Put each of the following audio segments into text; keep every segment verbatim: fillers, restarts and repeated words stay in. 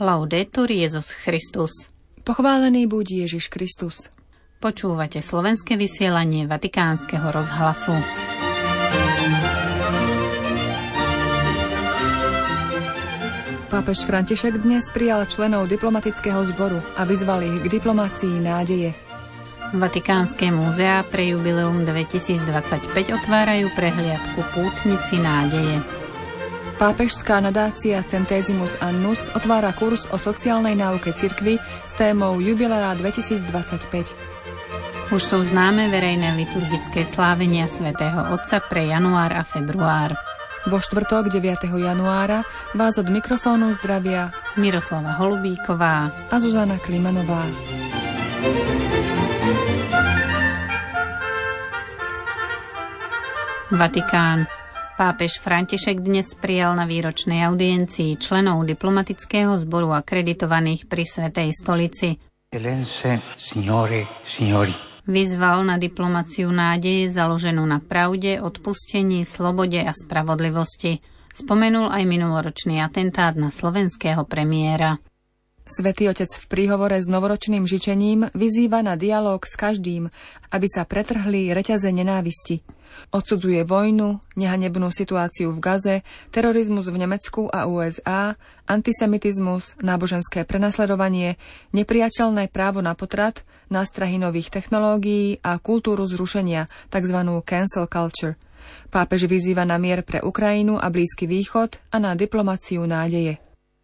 Laudetur Jesus Christus. Pochválený buď Ježiš Kristus. Počúvate slovenské vysielanie Vatikánskeho rozhlasu. Pápež František dnes prijal členov diplomatického zboru a vyzval ich k diplomácii nádeje. Vatikánske múzeá pre jubileum dvetisícdvadsaťpäť otvárajú prehliadku Pútnici nádeje. Pápežská nadácia Centesimus Annus otvára kurz o sociálnej náuke cirkvi s témou Jubilea dvetisícdvadsaťpäť. Už sú známe verejné liturgické slávenia svätého Otca pre január a február. Vo štvrtok deviateho januára vás od mikrofónu zdravia Miroslava Holubíková a Zuzana Klimanová. Vatikán. Pápež František dnes prijal na výročnej audiencii členov diplomatického zboru akreditovaných pri Svätej stolici. Signore, signori. Vyzval na diplomáciu nádeje založenú na pravde, odpustení, slobode a spravodlivosti. Spomenul aj minuloročný atentát na slovenského premiéra. Svätý Otec v príhovore s novoročným žičením vyzýva na dialóg s každým, aby sa pretrhli reťaze nenávisti. Odsudzuje vojnu, nehanebnú situáciu v Gaze, terorizmus v Nemecku a ú es á, antisemitizmus, náboženské prenasledovanie, nepriateľné právo na potrat, nástrahy nových technológií a kultúru zrušenia, tzv. Cancel culture. Pápež vyzýva na mier pre Ukrajinu a Blízky východ a na diplomáciu nádeje.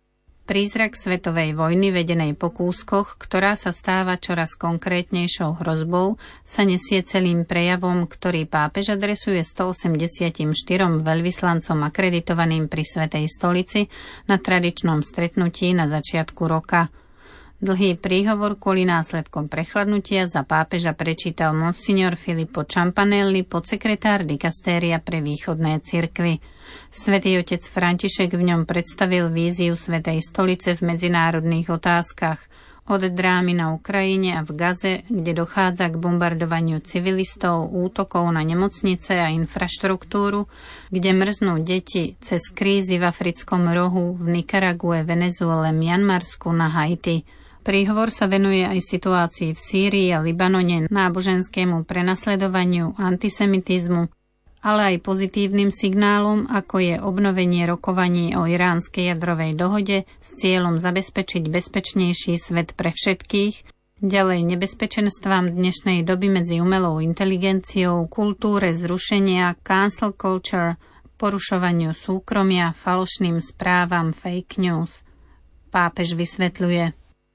Prízrak svetovej vojny vedenej po kúskoch, ktorá sa stáva čoraz konkrétnejšou hrozbou, sa nesie celým prejavom, ktorý pápež adresuje stoosemdesiatštyrom veľvyslancom akreditovaným pri Svätej stolici na tradičnom stretnutí na začiatku roka. Dlhý príhovor kvôli následkom prechladnutia za pápeža prečítal monsignor Filippo Ciampanelli, podsekretár dikastéria pre východné cirkvy. Svätý Otec František v ňom predstavil víziu Svätej stolice v medzinárodných otázkach, od drámy na Ukrajine a v Gaze, kde dochádza k bombardovaniu civilistov, útokov na nemocnice a infraštruktúru, kde mrznú deti, cez krízy v africkom rohu, v Nikarague, Venezuele, Mianmarsku, na Haiti. Príhovor sa venuje aj situácii v Sýrii a Libanone, náboženskému prenasledovaniu, antisemitizmu, ale aj pozitívnym signálom, ako je obnovenie rokovaní o iránskej jadrovej dohode s cieľom zabezpečiť bezpečnejší svet pre všetkých, ďalej nebezpečenstvám dnešnej doby medzi umelou inteligenciou, kultúre zrušenia, cancel culture, porušovaniu súkromia, falošným správam, fake news. Pápež vysvetľuje: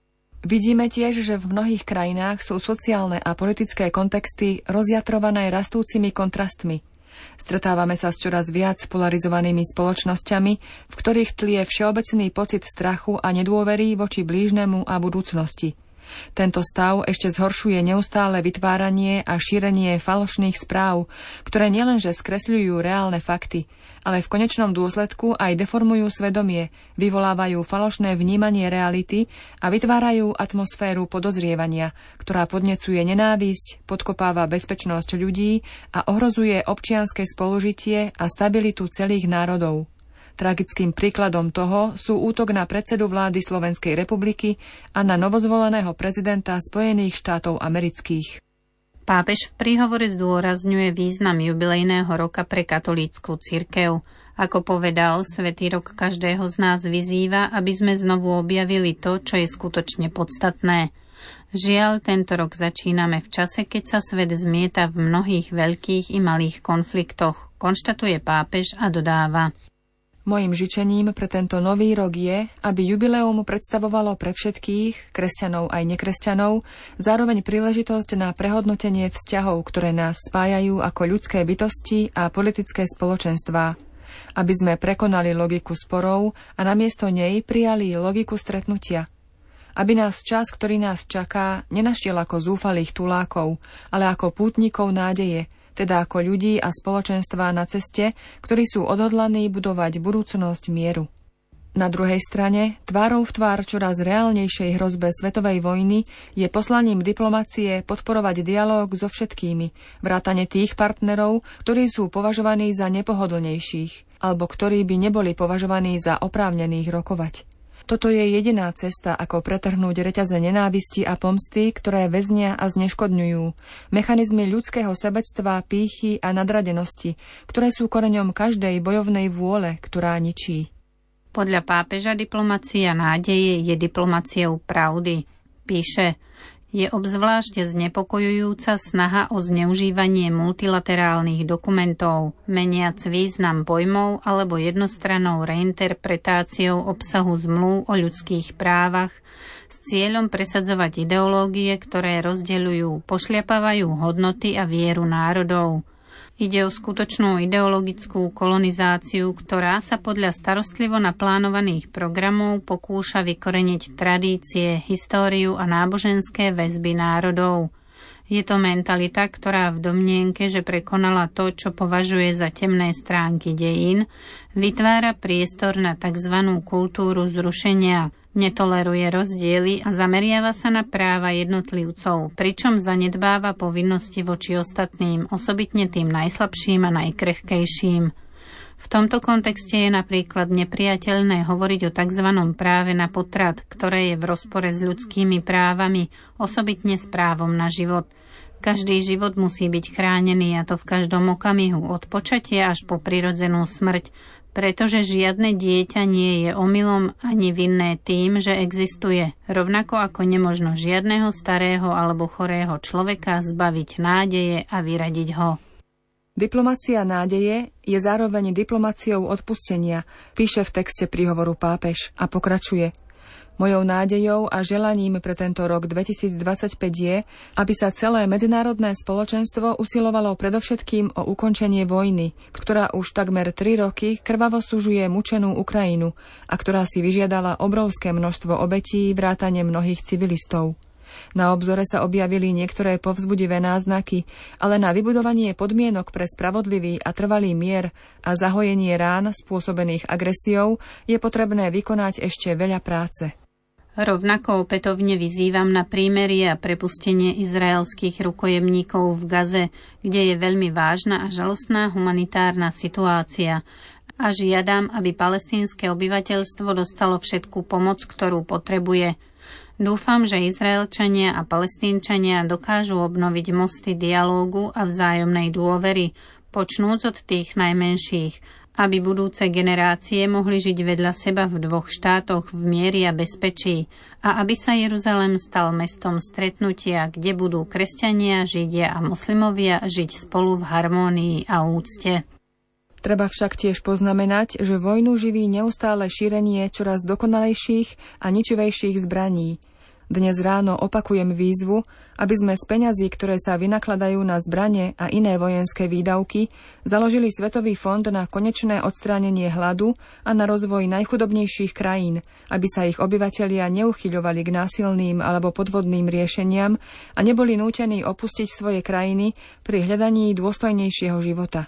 Vidíme tiež, že v mnohých krajinách sú sociálne a politické kontexty rozjatrované rastúcimi kontrastmi. Stretávame sa s čoraz viac polarizovanými spoločnosťami, v ktorých tlie všeobecný pocit strachu a nedôvery voči blížnemu a budúcnosti. Tento stav ešte zhoršuje neustále vytváranie a šírenie falošných správ, ktoré nielenže skresľujú reálne fakty, ale v konečnom dôsledku aj deformujú svedomie, vyvolávajú falošné vnímanie reality a vytvárajú atmosféru podozrievania, ktorá podnecuje nenávisť, podkopáva bezpečnosť ľudí a ohrozuje občianske spolužitie a stabilitu celých národov. Tragickým príkladom toho sú útok na predsedu vlády Slovenskej republiky a na novozvoleného prezidenta Spojených štátov amerických. Pápež v príhovore zdôrazňuje význam jubilejného roka pre katolícku cirkev. Ako povedal, svätý rok každého z nás vyzýva, aby sme znovu objavili to, čo je skutočne podstatné. Žiaľ, tento rok začíname v čase, keď sa svet zmieta v mnohých veľkých i malých konfliktoch, konštatuje pápež a dodáva: Mojím žičením pre tento nový rok je, aby jubileum predstavovalo pre všetkých, kresťanov aj nekresťanov, zároveň príležitosť na prehodnotenie vzťahov, ktoré nás spájajú ako ľudské bytosti a politické spoločenstvá. Aby sme prekonali logiku sporov a namiesto nej prijali logiku stretnutia. Aby nás čas, ktorý nás čaká, nenašiel ako zúfalých tulákov, ale ako pútnikov nádeje, teda ako ľudí a spoločenstvá na ceste, ktorí sú odhodlaní budovať budúcnosť mieru. Na druhej strane, tvárou v tvár čoraz reálnejšej hrozbe svetovej vojny je poslaním diplomacie podporovať dialóg so všetkými, vrátane tých partnerov, ktorí sú považovaní za nepohodlnejších, alebo ktorí by neboli považovaní za oprávnených rokovať. Toto je jediná cesta, ako pretrhnúť reťaze nenávisti a pomsty, ktoré väznia a zneškodňujú. Mechanizmy ľudského sebectva, pýchy a nadradenosti, ktoré sú koreňom každej bojovnej vôle, ktorá ničí. Podľa pápeža diplomacia nádeje je diplomaciou pravdy. Píše, je obzvlášť znepokojujúca snaha o zneužívanie multilaterálnych dokumentov, meniac význam pojmov alebo jednostrannou reinterpretáciou obsahu zmluv o ľudských právach s cieľom presadzovať ideológie, ktoré rozdeľujú, pošliapavajú hodnoty a vieru národov. Ide o skutočnú ideologickú kolonizáciu, ktorá sa podľa starostlivo naplánovaných programov pokúša vykoreniť tradície, históriu a náboženské väzby národov. Je to mentalita, ktorá v domnienke, že prekonala to, čo považuje za temné stránky dejín, vytvára priestor na tzv. Kultúru zrušenia, netoleruje rozdiely a zameriava sa na práva jednotlivcov, pričom zanedbáva povinnosti voči ostatným, osobitne tým najslabším a najkrehkejším. V tomto kontexte je napríklad nepriateľné hovoriť o tzv. Práve na potrat, ktoré je v rozpore s ľudskými právami, osobitne s právom na život. Každý život musí byť chránený, a to v každom okamihu, od počatia až po prirodzenú smrť, pretože žiadne dieťa nie je omylom ani vinné tým, že existuje, rovnako ako nemožno žiadneho starého alebo chorého človeka zbaviť nádeje a vyradiť ho. Diplomacia nádeje je zároveň diplomaciou odpustenia, píše v texte príhovoru pápež a pokračuje. Mojou nádejou a želaním pre tento rok dvetisícdvadsaťpäť je, aby sa celé medzinárodné spoločenstvo usilovalo predovšetkým o ukončenie vojny, ktorá už takmer tri roky krvavo sužuje mučenú Ukrajinu a ktorá si vyžiadala obrovské množstvo obetí vrátane mnohých civilistov. Na obzore sa objavili niektoré povzbudivé náznaky, ale na vybudovanie podmienok pre spravodlivý a trvalý mier a zahojenie rán spôsobených agresiou je potrebné vykonať ešte veľa práce. Rovnako opätovne vyzývam na prímerie a prepustenie izraelských rukojemníkov v Gaze, kde je veľmi vážna a žalostná humanitárna situácia, a žiadam, aby palestínske obyvateľstvo dostalo všetku pomoc, ktorú potrebuje. Dúfam, že Izraelčania a Palestínčania dokážu obnoviť mosty dialógu a vzájomnej dôvery, počnúc od tých najmenších, aby budúce generácie mohli žiť vedľa seba v dvoch štátoch v mieri a bezpečí a aby sa Jeruzalém stal mestom stretnutia, kde budú kresťania, židia a moslimovia žiť spolu v harmónii a úcte. Treba však tiež poznamenať, že vojnu živí neustále šírenie čoraz dokonalejších a ničivejších zbraní. Dnes ráno opakujem výzvu, aby sme z peňazí, ktoré sa vynakladajú na zbrane a iné vojenské výdavky, založili Svetový fond na konečné odstránenie hladu a na rozvoj najchudobnejších krajín, aby sa ich obyvatelia neuchyľovali k násilným alebo podvodným riešeniam a neboli nútení opustiť svoje krajiny pri hľadaní dôstojnejšieho života.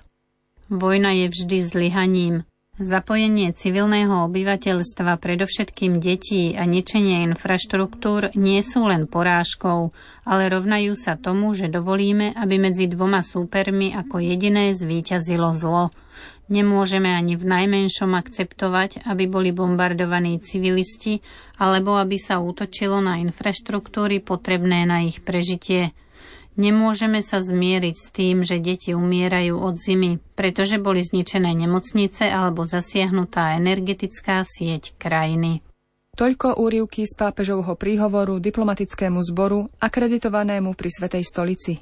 Vojna je vždy zlyhaním. Zapojenie civilného obyvateľstva, predovšetkým detí a ničenie infraštruktúr nie sú len porážkou, ale rovnajú sa tomu, že dovolíme, aby medzi dvoma súpermi ako jediné zvíťazilo zlo. Nemôžeme ani v najmenšom akceptovať, aby boli bombardovaní civilisti, alebo aby sa útočilo na infraštruktúry potrebné na ich prežitie. Nemôžeme sa zmieriť s tým, že deti umierajú od zimy, pretože boli zničené nemocnice alebo zasiahnutá energetická sieť krajiny. Toľko úryvky z pápežovho príhovoru diplomatickému zboru akreditovanému pri Svätej stolici.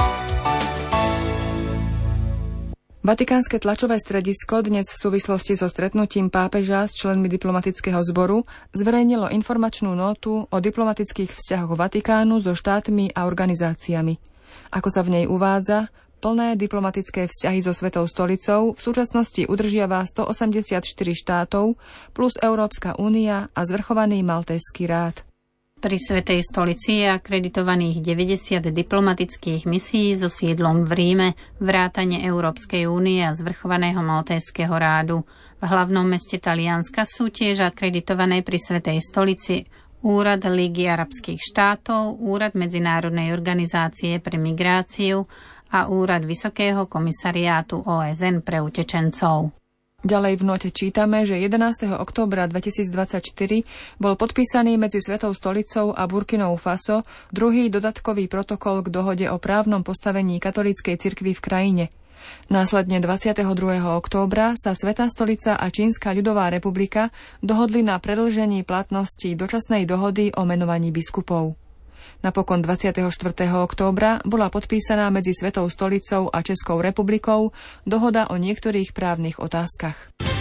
Vatikánske tlačové stredisko dnes v súvislosti so stretnutím pápeža s členmi diplomatického zboru zverejnilo informačnú nótu o diplomatických vzťahoch Vatikánu so štátmi a organizáciami. Ako sa v nej uvádza, plné diplomatické vzťahy so Svätou stolicou v súčasnosti udržiava stoosemdesiatštyri štátov plus Európska únia a zvrchovaný Maltézsky rád. Pri Svätej stolici je akreditovaných deväťdesiat diplomatických misií so sídlom v Ríme, vrátane Európskej únie a zvrchovaného Maltézskeho rádu. V hlavnom meste Talianska sú tiež akreditované pri Svätej stolici Úrad Lígy arabských štátov, Úrad Medzinárodnej organizácie pre migráciu a Úrad Vysokého komisariátu ó es en pre utečencov. Ďalej v note čítame, že jedenásteho októbra dvetisícdvadsaťštyri bol podpísaný medzi Svetou stolicou a Burkinou Faso druhý dodatkový protokol k dohode o právnom postavení katolíckej cirkvi v krajine. Následne dvadsiateho druhého októbra sa Svätá stolica a Čínska ľudová republika dohodli na predĺžení platnosti dočasnej dohody o menovaní biskupov. Napokon dvadsiateho štvrtého októbra bola podpísaná medzi Svetou stolicou a Českou republikou dohoda o niektorých právnych otázkach.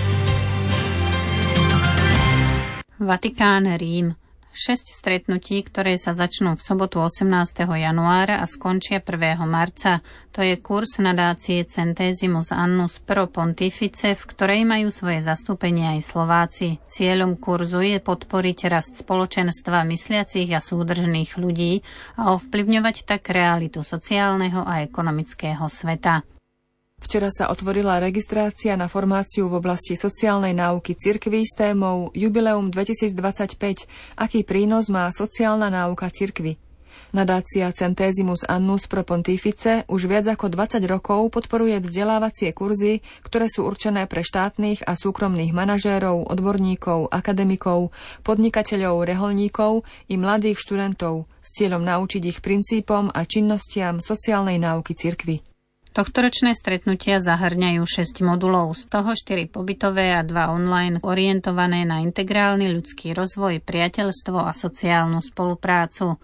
Vatikán, Rím. Šesť stretnutí, ktoré sa začnú v sobotu osemnásteho januára a skončia prvého marca. To je kurz nadácie Centesimus Annus Pro Pontifice, v ktorej majú svoje zastúpenie aj Slováci. Cieľom kurzu je podporiť rast spoločenstva mysliacich a súdržných ľudí a ovplyvňovať tak realitu sociálneho a ekonomického sveta. Včera sa otvorila registrácia na formáciu v oblasti sociálnej náuky cirkví s témou Jubileum dvetisícdvadsaťpäť. Aký prínos má sociálna náuka cirkvi? Nadácia Centesimus Annus Pro Pontifice už viac ako dvadsať rokov podporuje vzdelávacie kurzy, ktoré sú určené pre štátnych a súkromných manažérov, odborníkov, akademikov, podnikateľov, reholníkov i mladých študentov s cieľom naučiť ich princípom a činnostiam sociálnej náuky cirkvi. Tohtoročné stretnutia zahŕňajú šesť modulov, z toho štyri pobytové a dva online orientované na integrálny ľudský rozvoj, priateľstvo a sociálnu spoluprácu.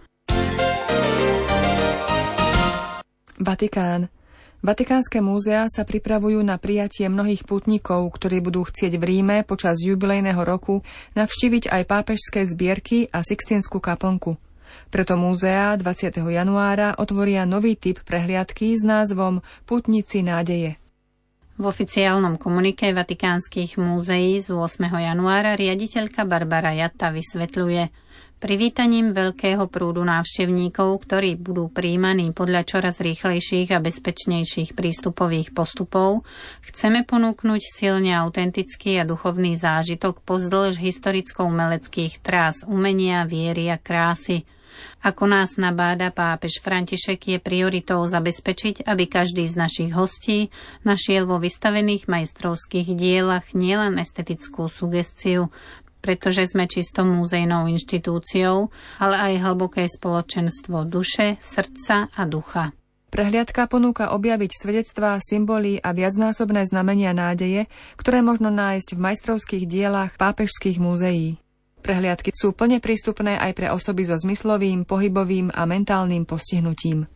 Vatikán. Vatikánske múzeá sa pripravujú na prijatie mnohých pútnikov, ktorí budú chcieť v Ríme počas jubilejného roku navštíviť aj pápežské zbierky a Sixtínsku kaplnku. Preto múzeá dvadsiateho januára otvoria nový typ prehliadky s názvom Pútnici nádeje. V oficiálnom komuniké vatikánskych múzeí z ôsmeho januára riaditeľka Barbara Jatta vysvetľuje: Privítaním veľkého prúdu návštevníkov, ktorí budú prijímaní podľa čoraz rýchlejších a bezpečnejších prístupových postupov, chceme ponúknuť silne autentický a duchovný zážitok pozdĺž historicko-umeleckých trás umenia, viery a krásy. Ako nás nabáda pápež František, je prioritou zabezpečiť, aby každý z našich hostí našiel vo vystavených majstrovských dielach nielen estetickú sugestiu, pretože sme čisto múzejnou inštitúciou, ale aj hlboké spoločenstvo duše, srdca a ducha. Prehliadka ponúka objaviť svedectvá, symboly a viacnásobné znamenia nádeje, ktoré možno nájsť v majstrovských dielach pápežských múzeí. Prehliadky sú plne prístupné aj pre osoby so zmyslovým, pohybovým a mentálnym postihnutím.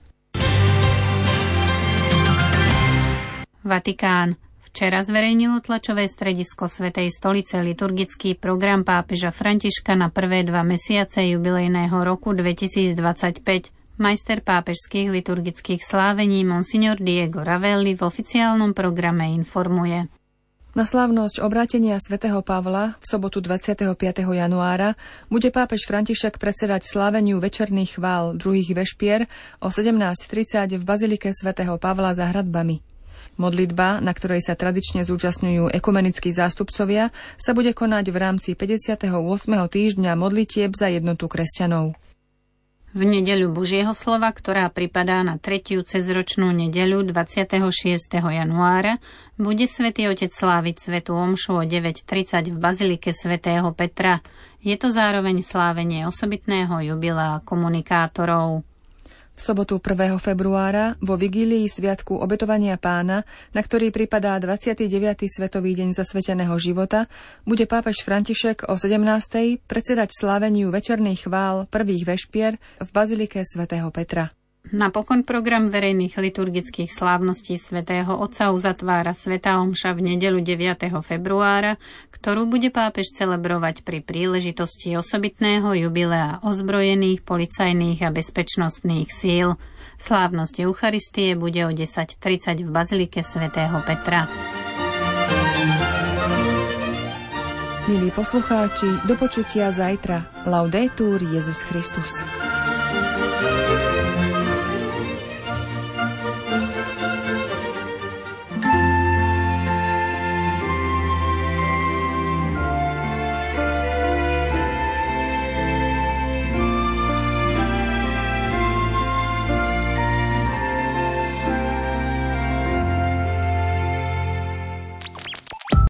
Vatikán. Včera zverejnilo tlačové stredisko Svätej stolice liturgický program pápeža Františka na prvé dva mesiace jubilejného roku dvetisícdvadsaťpäť. Majster pápežských liturgických slávení Monsignor Diego Ravelli v oficiálnom programe informuje. Na slávnosť obrátenia svätého Pavla v sobotu dvadsiateho piateho januára bude pápež František predsedať sláveniu večerných chvál druhých vešpier o sedemnásť tridsať v bazilike svätého Pavla za hradbami. Modlitba, na ktorej sa tradične zúčastňujú ekumenickí zástupcovia, sa bude konať v rámci päťdesiateho ôsmeho týždňa modlitieb za jednotu kresťanov. V nedeľu Božieho slova, ktorá pripadá na tretiu cezročnú nedeľu dvadsiateho šiesteho januára, bude Svätý Otec sláviť svätú omšu o deväť tridsať v bazilike svätého Petra. Je to zároveň slávenie osobitného jubilea komunikátorov. V sobotu prvého februára vo vigílii sviatku Obetovania Pána, na ktorý pripadá dvadsiaty deviaty Svetový deň zasveteného života, bude pápež František o sedemnástej predsedať sláveniu večerných chvál prvých vešpier v bazilike svätého Petra. Napokon program verejných liturgických slávností svätého Otca uzatvára svätá omša v nedeľu deviateho februára, ktorú bude pápež celebrovať pri príležitosti osobitného jubilea ozbrojených policajných a bezpečnostných síl. Slávnosť Eucharistie bude o desať tridsať v bazilike svätého Petra. Milí poslucháči, do počutia zajtra. Laudetur Jesus Christus.